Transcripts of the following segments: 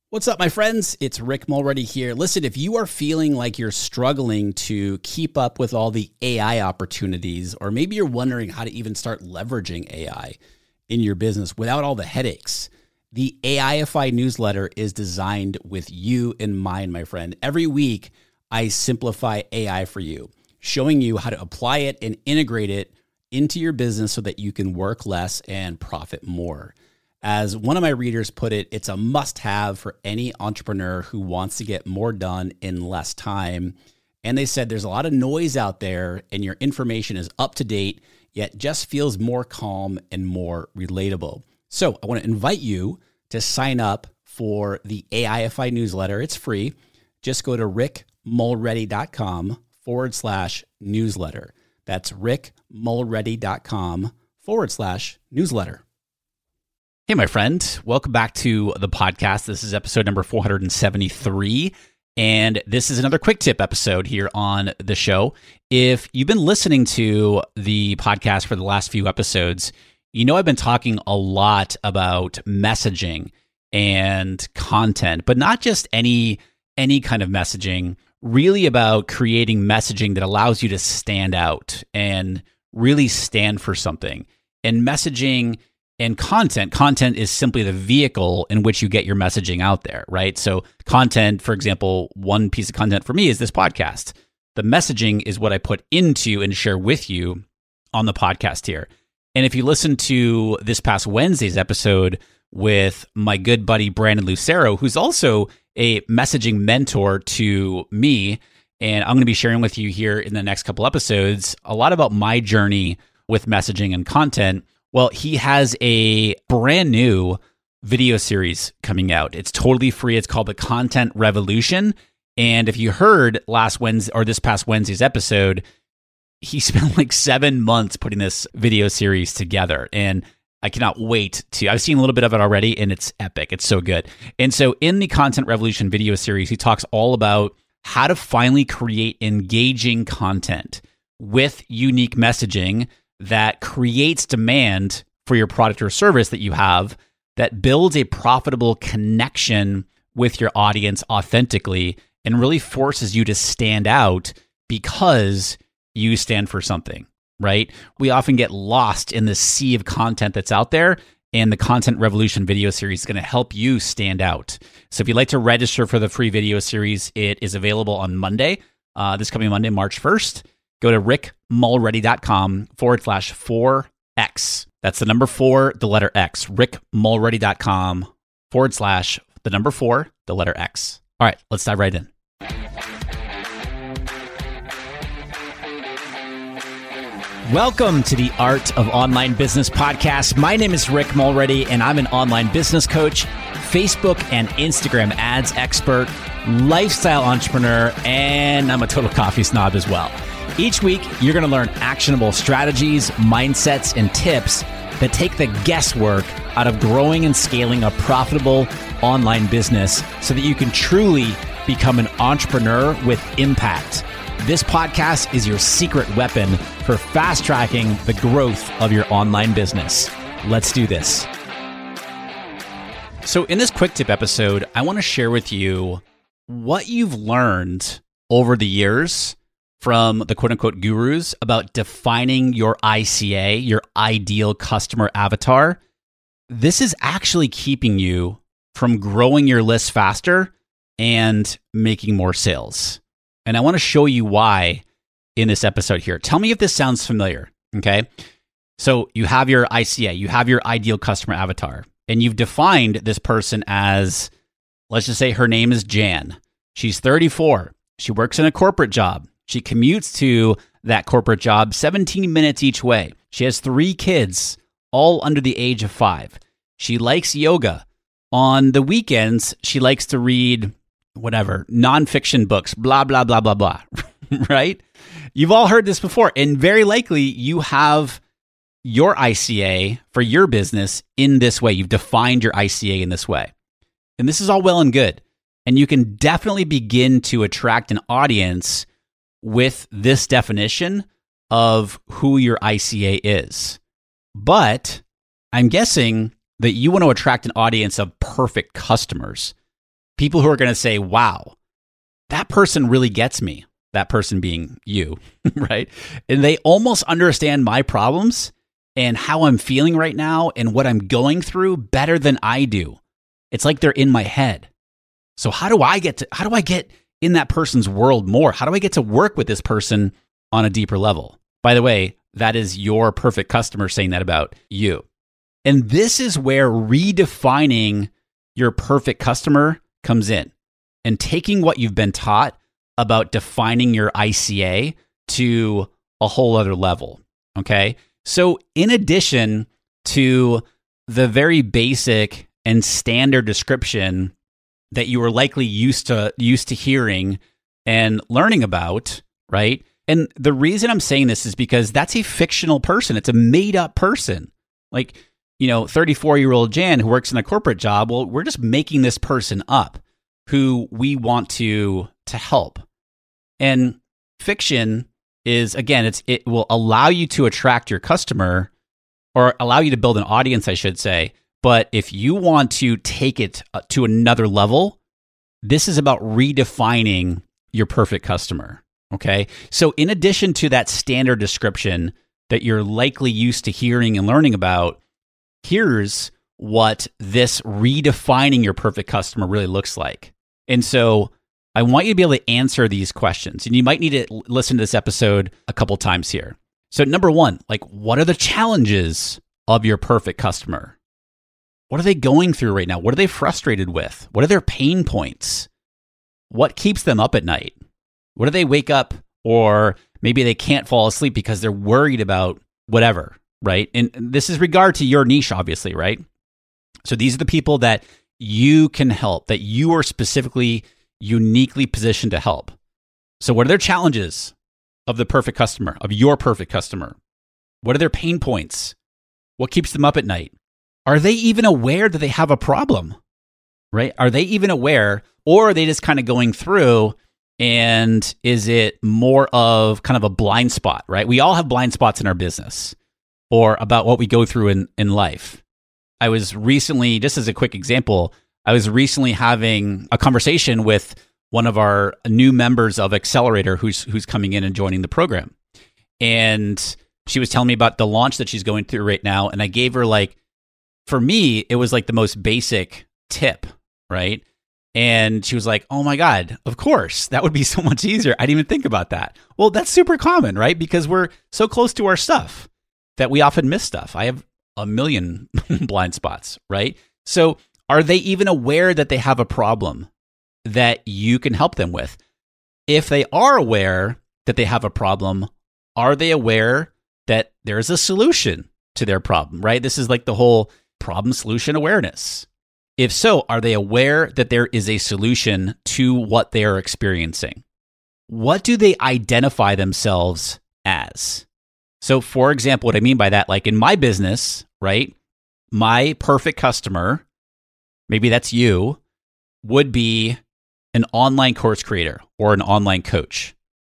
What's up, my friends? It's Rick Mulready here. Listen, if you are feeling like you're struggling to keep up with all the AI opportunities, or maybe you're wondering how to even start leveraging AI in your business without all the headaches, the AIFI newsletter is designed with you in mind, my friend. Every week, I simplify AI for you, showing you how to apply it and integrate it into your business so that you can work less and profit more. As one of my readers put it, it's a must-have for any entrepreneur who wants to get more done in less time. And they said there's a lot of noise out there and your information is up to date, yet just feels more calm and more relatable. So I want to invite you to sign up for the AIFI newsletter. It's free. Just go to rickmulready.com/newsletter. That's rickmulready.com/newsletter. Hey, my friend. Welcome back to the podcast. This is episode number 473, and this is another quick tip episode here on the show. If you've been listening to the podcast for the last few episodes, you know I've been talking a lot about messaging and content, but not just any kind of messaging, really about creating messaging that allows you to stand out and really stand for something. And messaging and content is simply the vehicle in which you get your messaging out there, right? So content, for example, one piece of content for me is this podcast. The messaging is what I put into and share with you on the podcast here. And if you listen to this past Wednesday's episode with my good buddy, Brandon Lucero, who's also a messaging mentor to me, and I'm going to be sharing with you here in the next couple episodes a lot about my journey with messaging and content. Well, he has a brand new video series coming out. It's totally free. It's called The Content Revolution. And if you heard last Wednesday or this past Wednesday's episode, he spent like 7 months putting this video series together. And I cannot wait I've seen a little bit of it already, and it's epic. It's so good. And so in the Content Revolution video series, he talks all about how to finally create engaging content with unique messaging that creates demand for your product or service that you have, that builds a profitable connection with your audience authentically and really forces you to stand out because you stand for something, right? We often get lost in the sea of content that's out there, and the Content Revolution video series is going to help you stand out. So if you'd like to register for the free video series, it is available on Monday, this coming Monday, March 1st. Go to rickmulready.com/4X. That's the number 4, the letter X. rickmulready.com/4, the letter X. All right, let's dive right in. Welcome to the Art of Online Business podcast. My name is Rick Mulready, and I'm an online business coach, Facebook and Instagram ads expert, lifestyle entrepreneur, and I'm a total coffee snob as well. Each week, you're going to learn actionable strategies, mindsets, and tips that take the guesswork out of growing and scaling a profitable online business so that you can truly become an entrepreneur with impact. This podcast is your secret weapon for fast-tracking the growth of your online business. Let's do this. So in this quick tip episode, I want to share with you what you've learned over the years from the quote-unquote gurus about defining your ICA, your ideal customer avatar. This is actually keeping you from growing your list faster and making more sales. And I want to show you why in this episode here. Tell me if this sounds familiar, okay? So you have your ICA, you have your ideal customer avatar, and you've defined this person as, let's just say her name is Jan. She's 34. She works in a corporate job. She commutes to that corporate job 17 minutes each way. She has 3 kids, all under the age of 5. She likes yoga. On the weekends, she likes to read whatever, nonfiction books, blah, blah, blah, blah, blah, right? You've all heard this before, and very likely you have your ICA for your business in this way. You've defined your ICA in this way. And this is all well and good. And you can definitely begin to attract an audience with this definition of who your ICA is. But I'm guessing that you want to attract an audience of perfect customers. People who are going to say, wow, that person really gets me. That person being you, right? And they almost understand my problems and how I'm feeling right now and what I'm going through better than I do. It's like they're in my head. So how do I get in that person's world more? How do I get to work with this person on a deeper level? By the way, that is your perfect customer saying that about you. And this is where redefining your perfect customer comes in and taking what you've been taught about defining your ICA to a whole other level, okay? So in addition to the very basic and standard description that you were likely used to hearing and learning about, right? And the reason I'm saying this is because that's a fictional person. It's a made-up person. Like, 34-year-old Jan who works in a corporate job, well, we're just making this person up who we want to help. And fiction is, again, it will allow you to attract your customer or allow you to build an audience, I should say. But if you want to take it to another level, this is about redefining your perfect customer, okay? So in addition to that standard description that you're likely used to hearing and learning about, here's what this redefining your perfect customer really looks like. And so I want you to be able to answer these questions. And you might need to listen to this episode a couple times here. So number one, what are the challenges of your perfect customer? What are they going through right now? What are they frustrated with? What are their pain points? What keeps them up at night? What do they wake up, or maybe they can't fall asleep because they're worried about whatever, right? And this is regard to your niche, obviously, right? So these are the people that you can help, that you are specifically uniquely positioned to help. So what are their challenges of the perfect customer, of your perfect customer? What are their pain points? What keeps them up at night? Are they even aware that they have a problem, right? Are they even aware, or are they just kind of going through, and is it more of kind of a blind spot, right? We all have blind spots in our business or about what we go through in life. I was recently, just as a quick example, I was recently having a conversation with one of our new members of Accelerator who's coming in and joining the program. And she was telling me about the launch that she's going through right now. And I gave her, for me, it was the most basic tip, right? And she was like, oh my God, of course, that would be so much easier. I didn't even think about that. Well, that's super common, right? Because we're so close to our stuff that we often miss stuff. I have a million blind spots, right? So are they even aware that they have a problem that you can help them with? If they are aware that they have a problem, are they aware that there's a solution to their problem, right? This is the whole problem solution awareness. If so, are they aware that there is a solution to what they are experiencing? What do they identify themselves as? So for example, what I mean by that, in my business, right? My perfect customer, maybe that's you, would be an online course creator or an online coach.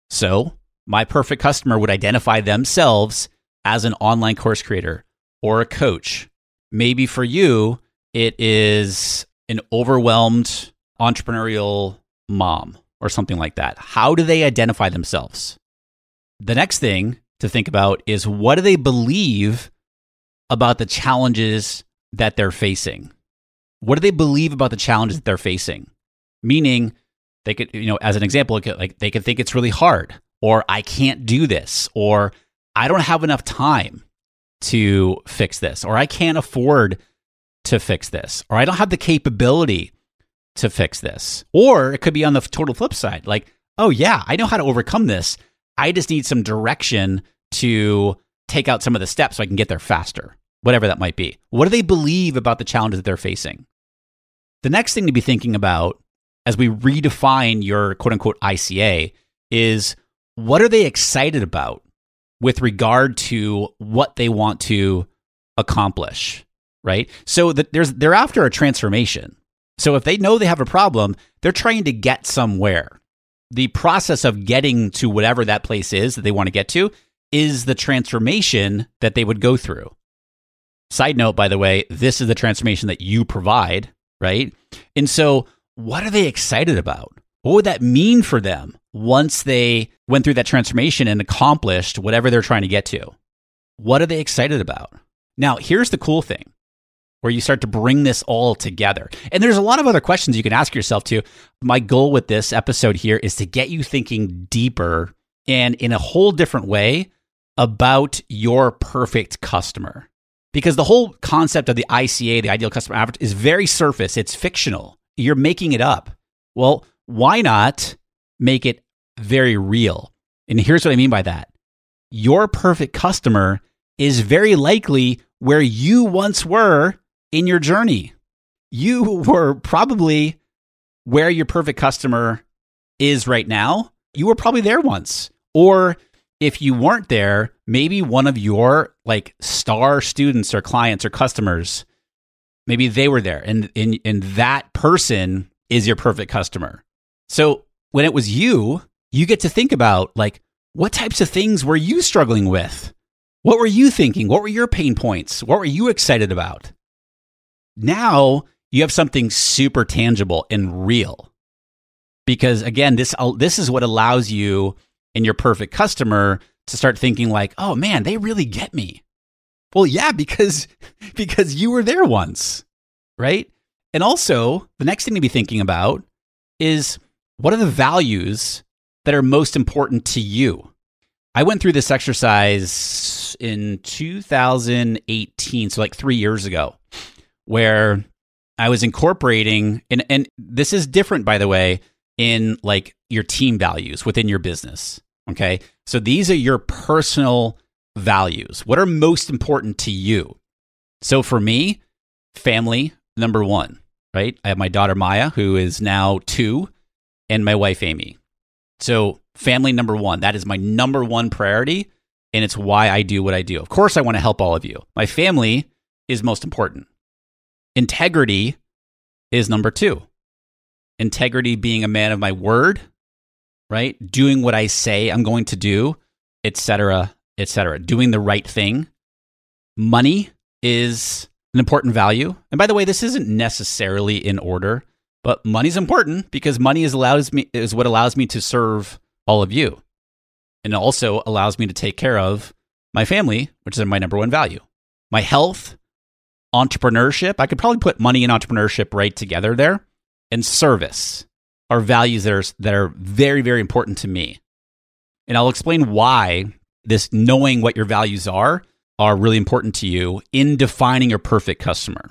So my perfect customer would identify themselves as an online course creator or a coach. Maybe for you, it is an overwhelmed entrepreneurial mom or something like that. How do they identify themselves? The next thing to think about is, what do they believe about the challenges that they're facing? What do they believe about the challenges that they're facing? Meaning, they could, as an example, they could think it's really hard, or I can't do this, or I don't have enough time to fix this, or I can't afford to fix this, or I don't have the capability to fix this. Or it could be on the total flip side, oh yeah, I know how to overcome this. I just need some direction to take out some of the steps so I can get there faster, whatever that might be. What do they believe about the challenges that they're facing? The next thing to be thinking about as we redefine your quote unquote ICA is, what are they excited about with regard to what they want to accomplish, right? So they're after a transformation. So if they know they have a problem, they're trying to get somewhere. The process of getting to whatever that place is that they want to get to is the transformation that they would go through. Side note, by the way, this is the transformation that you provide, right? And so what are they excited about? What would that mean for them once they went through that transformation and accomplished whatever they're trying to get to? What are they excited about? Now, here's the cool thing where you start to bring this all together. And there's a lot of other questions you can ask yourself too. My goal with this episode here is to get you thinking deeper and in a whole different way about your perfect customer. Because the whole concept of the ICA, the ideal customer avatar, is very surface. It's fictional. You're making it up. Well, why not make it very real? And here's what I mean by that. Your perfect customer is very likely where you once were in your journey. You were probably where your perfect customer is right now. You were probably there once. Or if you weren't there, maybe one of your star students or clients or customers, maybe they were there and that person is your perfect customer. So when it was you get to think about what types of things were you struggling with? What were you thinking? What were your pain points? What were you excited about? Now you have something super tangible and real. Because again, this is what allows you and your perfect customer to start thinking oh man, they really get me. Well, yeah, because you were there once, right? And also, the next thing to be thinking about is what are the values that are most important to you? I went through this exercise in 2018, so 3 years ago, where I was incorporating, and this is different, by the way, in your team values within your business. Okay. So these are your personal values. What are most important to you? So for me, family, number one, right? I have my daughter, Maya, who is now 2, and my wife, Amy. So family, number one, that is my number one priority. And it's why I do what I do. Of course, I want to help all of you. My family is most important. Integrity is number 2. Integrity being a man of my word, right? Doing what I say I'm going to do, etc., etc. Doing the right thing. Money is an important value. And by the way, this isn't necessarily in order, but money's important because money is what allows me to serve all of you. And it also allows me to take care of my family, which is my number one value. My health, entrepreneurship, I could probably put money and entrepreneurship right together there. And service are values that are very, very important to me. And I'll explain why this knowing what your values are really important to you in defining your perfect customer.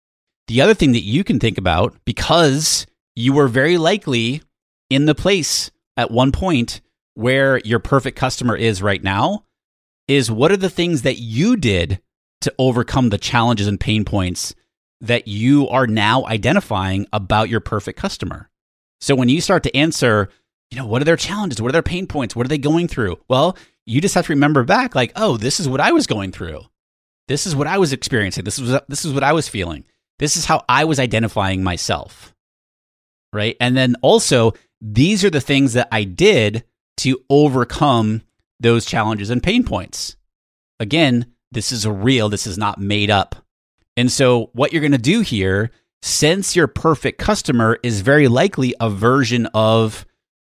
The other thing that you can think about, because you were very likely in the place at one point where your perfect customer is right now, is what are the things that you did to overcome the challenges and pain points that you are now identifying about your perfect customer. So when you start to answer, what are their challenges? What are their pain points? What are they going through? Well, you just have to remember back oh, this is what I was going through. This is what I was experiencing. This is what I was feeling. This is how I was identifying myself. Right? And then also, these are the things that I did to overcome those challenges and pain points. Again, this is real. This is not made up. And so what you're going to do here, since your perfect customer is very likely a version of,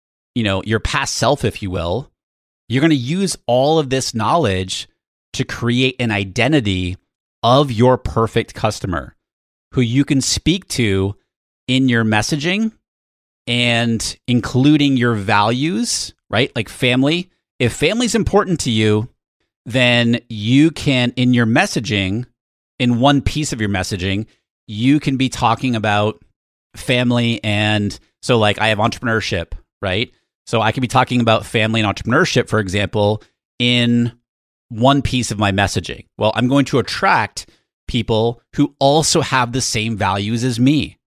your past self, if you will, you're going to use all of this knowledge to create an identity of your perfect customer who you can speak to in your messaging and including your values, right? Like family. If family's important to you, then you can, in your messaging, in one piece of your messaging, you can be talking about family. And so I have entrepreneurship, right? So I could be talking about family and entrepreneurship, for example, in one piece of my messaging. Well, I'm going to attract people who also have the same values as me.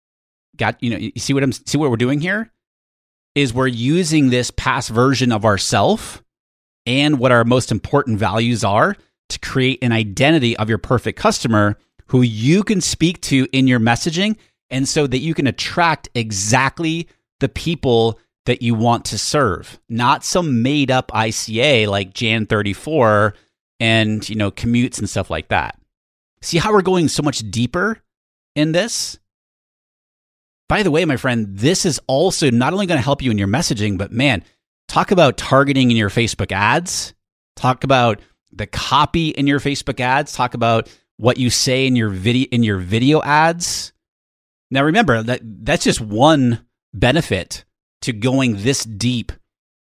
You see what we're doing here? Is we're using this past version of ourself and what our most important values are to create an identity of your perfect customer who you can speak to in your messaging, and so that you can attract exactly the people that you want to serve, not some made up ICA like Jan 34 and, commutes and stuff like that. See how we're going so much deeper in this? By the way, my friend, this is also not only going to help you in your messaging, but man, talk about targeting in your Facebook ads. Talk about the copy in your Facebook ads. Talk about what you say in your video ads. Now remember, that's just one benefit to going this deep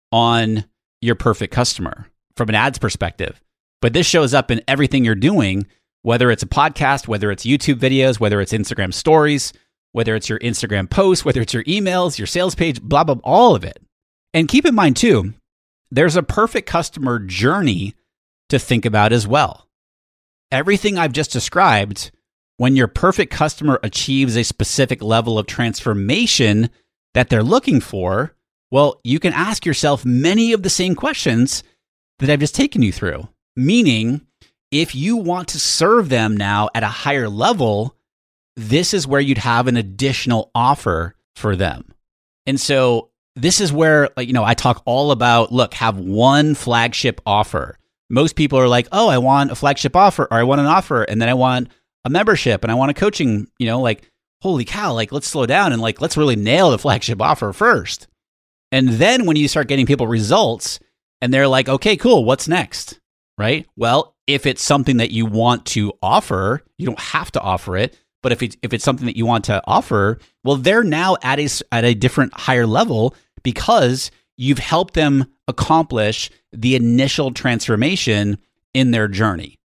on your perfect customer from an ads perspective. But this shows up in everything you're doing, whether it's a podcast, whether it's YouTube videos, whether it's Instagram stories, whether it's your Instagram posts, whether it's your emails, your sales page, blah, blah, all of it. And keep in mind too, there's a perfect customer journey to think about as well. Everything I've just described, when your perfect customer achieves a specific level of transformation that they're looking for, well, you can ask yourself many of the same questions that I've just taken you through. Meaning, if you want to serve them now at a higher level, this is where you'd have an additional offer for them. And so this is where, I talk all about, look, have one flagship offer. Most people are like, oh, I want a flagship offer, or I want an offer, and then I want a membership, and I want a coaching, holy cow, let's slow down and let's really nail the flagship offer first. And then when you start getting people results and they're like, okay, cool, what's next? Right? Well, if it's something that you want to offer, you don't have to offer it. But if it's something that you want to offer, well, they're now at a different higher level because you've helped them accomplish the initial transformation in their journey.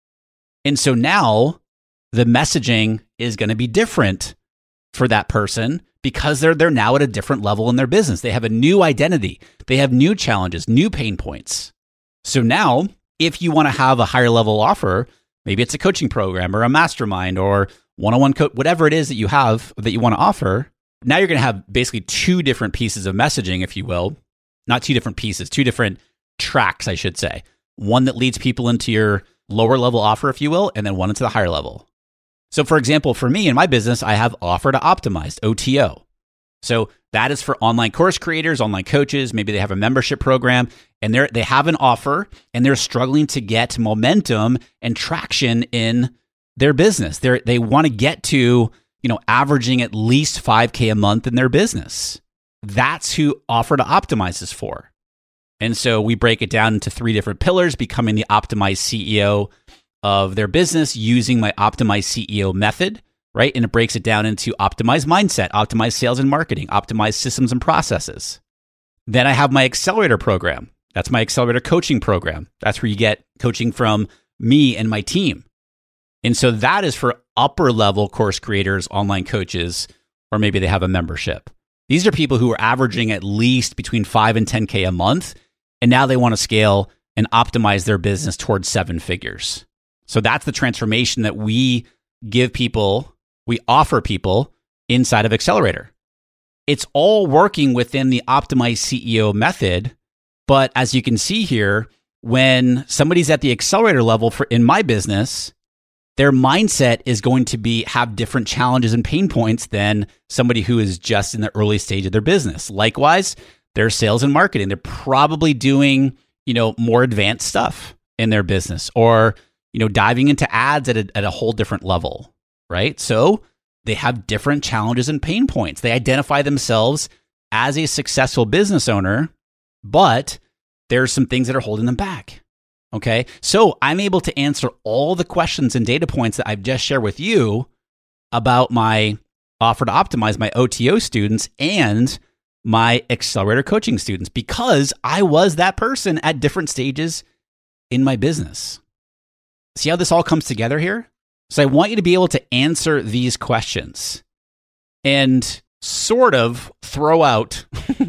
And so now the messaging is going to be different for that person because they're now at a different level in their business. They have a new identity. They have new challenges, new pain points. So now, if you want to have a higher level offer, maybe it's a coaching program or a mastermind or one-on-one whatever it is that you have that you want to offer, now you're going to have basically two different pieces of messaging, if you will. Not two different pieces, two different tracks, I should say. One that leads people into your lower level offer, if you will, and then one into the higher level. So for example, for me in my business, I have Offer to Optimized, OTO. So that is for online course creators, online coaches. Maybe they have a membership program and they have an offer and they're struggling to get momentum and traction in their business. They want to get to, averaging at least 5K a month in their business. That's who Offer to Optimize is for. And so we break it down into 3 different pillars: becoming the optimized CEO of their business using my optimized CEO method, right? And it breaks it down into optimized mindset, optimized sales and marketing, optimized systems and processes. Then I have my accelerator program. That's my accelerator coaching program. That's where you get coaching from me and my team. And so that is for upper level course creators, online coaches, or maybe they have a membership. These are people who are averaging at least between 5 and 10K a month. And now they want to scale and optimize their business towards 7 figures. So that's the transformation that we give people, we offer people inside of Accelerator. It's all working within the optimized CEO method. But as you can see here, when somebody's at the accelerator level in my business, their mindset is going to have different challenges and pain points than somebody who is just in the early stage of their business. Likewise, their sales and marketing, they're probably doing, more advanced stuff in their business, or, diving into ads at a whole different level, right? So they have different challenges and pain points. They identify themselves as a successful business owner, but there's some things that are holding them back. Okay. So I'm able to answer all the questions and data points that I've just shared with you about my Offer to Optimize, my OTO students and my accelerator coaching students, because I was that person at different stages in my business. See how this all comes together here? So I want you to be able to answer these questions and sort of throw out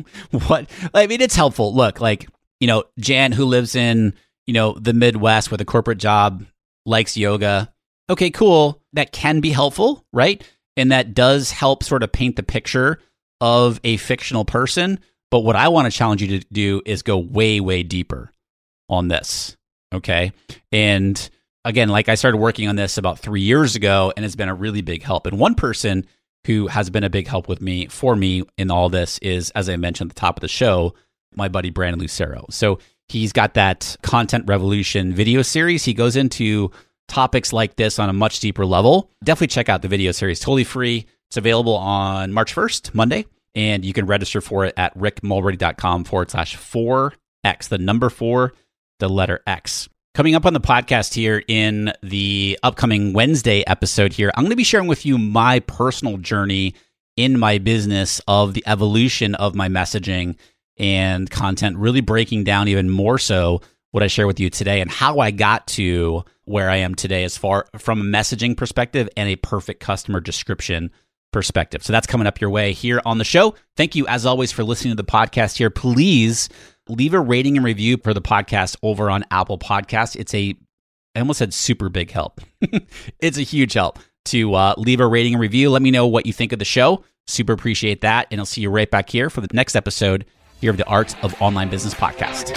it's helpful. Look, Jan, who lives in, the Midwest with a corporate job, likes yoga. Okay, cool. That can be helpful, right? And that does help sort of paint the picture of a fictional person. But what I want to challenge you to do is go way, way deeper on this. Okay. And again, I started working on this about 3 years ago, and it's been a really big help. And one person who has been a big help for me in all this is, as I mentioned at the top of the show, my buddy Brandon Lucero. So he's got that Content Revolution video series. He goes into topics like this on a much deeper level. Definitely check out the video series, totally free. It's available on March 1st, Monday, and you can register for it at rickmulready.com/4X, the number 4, the letter X. Coming up on the podcast here in the upcoming Wednesday episode here, I'm going to be sharing with you my personal journey in my business of the evolution of my messaging and content, really breaking down even more so what I share with you today and how I got to where I am today as far from a messaging perspective and a perfect customer description perspective. So that's coming up your way here on the show. Thank you, as always, for listening to the podcast here. Please leave a rating and review for the podcast over on Apple Podcasts. I almost said super big help. It's a huge help to leave a rating and review. Let me know what you think of the show. Super appreciate that. And I'll see you right back here for the next episode here of the Art of Online Business podcast.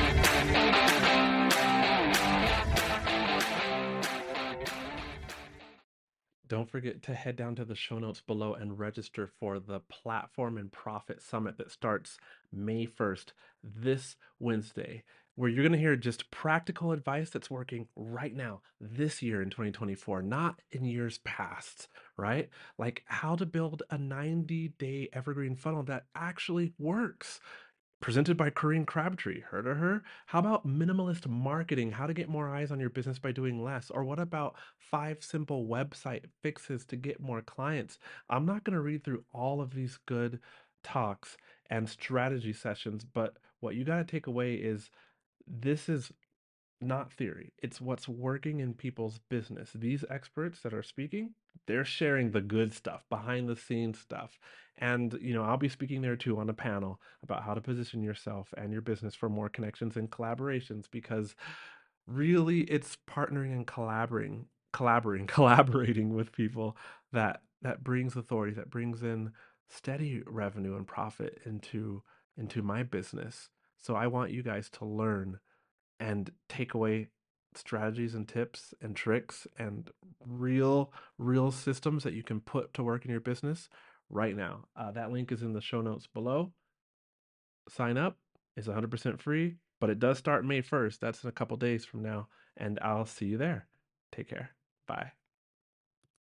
Don't forget to head down to the show notes below and register for the Platform and Profit Summit that starts May 1st, this Wednesday, where you're going to hear just practical advice that's working right now, this year in 2024, not in years past, right? Like how to build a 90-day evergreen funnel that actually works. Presented by Corinne Crabtree. Heard of her? How about minimalist marketing? How to get more eyes on your business by doing less? Or what about 5 simple website fixes to get more clients? I'm not going to read through all of these good talks and strategy sessions, but what you got to take away is this is not theory. It's what's working in people's business. These experts that are speaking, they're sharing the good stuff, behind the scenes stuff. And, I'll be speaking there too on a panel about how to position yourself and your business for more connections and collaborations because really it's partnering and collaborating with people that brings authority, that brings in steady revenue and profit into my business. So I want you guys to learn and take away strategies and tips and tricks and real systems that you can put to work in your business right now. That link is in the show notes below. Sign up. It's 100% free, but it does start May 1st. That's in a couple days from now, and I'll see you there. Take care. Bye.